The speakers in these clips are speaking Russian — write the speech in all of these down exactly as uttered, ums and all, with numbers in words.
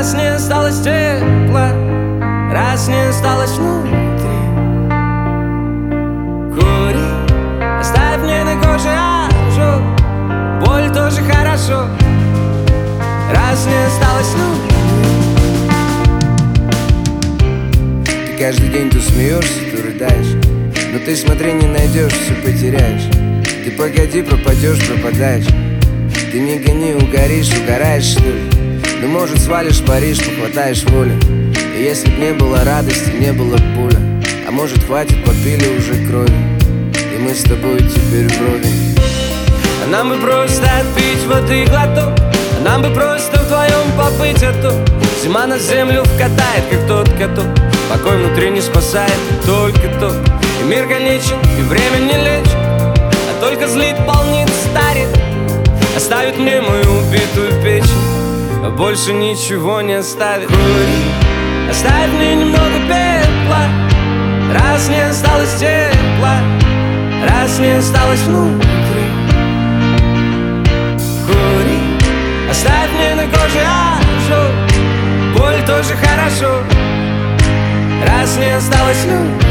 Раз не осталось тепла, раз не осталось внутри. Кури, оставь мне на коже ожог, боль тоже хорошо. Раз не осталось внутри. Ты каждый день то смеешься, то рыдаешь, но ты смотри, не найдешь, все потеряешь. Ты погоди, пропадешь, пропадаешь. Ты не гони, угоришь, угораешь, что ли? Ну, может, свалишь в Париж, похватаешь волю. И если б не было радости, не было б боли. А может, хватит, попили уже крови, и мы с тобой теперь вровень. А нам бы просто отпить воды глоток, а нам бы просто вдвоем побыть, а то зима на землю вкатает, как тот каток. Покой внутри не спасает, только ток. И мир конечен, и время не лечит, а только злит, полнит, старит. Оставит мне мою убитую печень, а больше ничего не оставит. Кури, оставь мне немного пепла, раз не осталось тепла, раз не осталось внутри. Кури, оставь мне на коже ожог, боль тоже хорошо, раз не осталось внутри.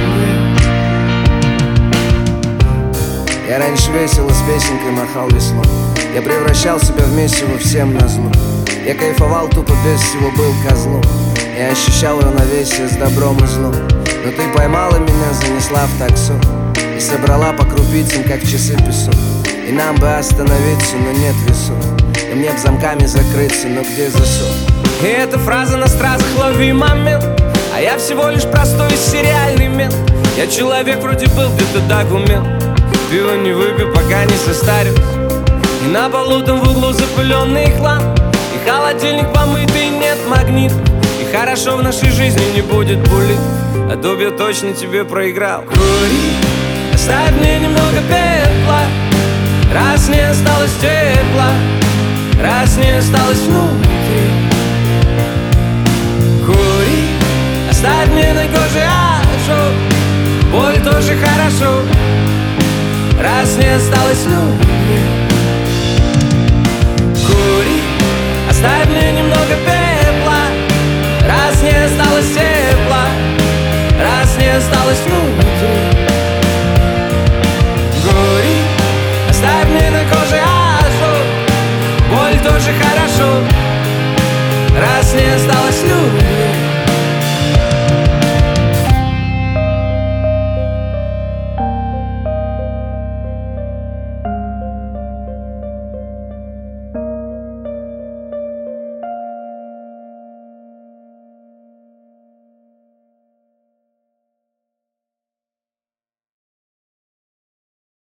Я раньше весело с песенкой махал веслом, я превращал себя в месиво всем назло. Я кайфовал тупо без всего, был козлом. Я ощущал равновесие с добром и злом. Но ты поймала меня, занесла в таксо и собрала по крупицам, как часы песок. И нам бы остановиться, но нет весов. И мне б замками закрыться, но где засов? И эта фраза на стразах, лови момент. А я всего лишь простой сериальный мент. Я человек вроде был, где-то так умел. Пиво не выпью, пока не состарюсь. И на полу там в углу запыленный хлам, и холодильник помытый, нет магнит. И хорошо в нашей жизни не будет булит, а то б я точно тебе проиграл. Кури, оставь мне немного пепла, раз не осталось тепла, раз не осталось внутри. Кури, оставь мне на коже ожог, боль тоже хорошо, раз не осталось внутри.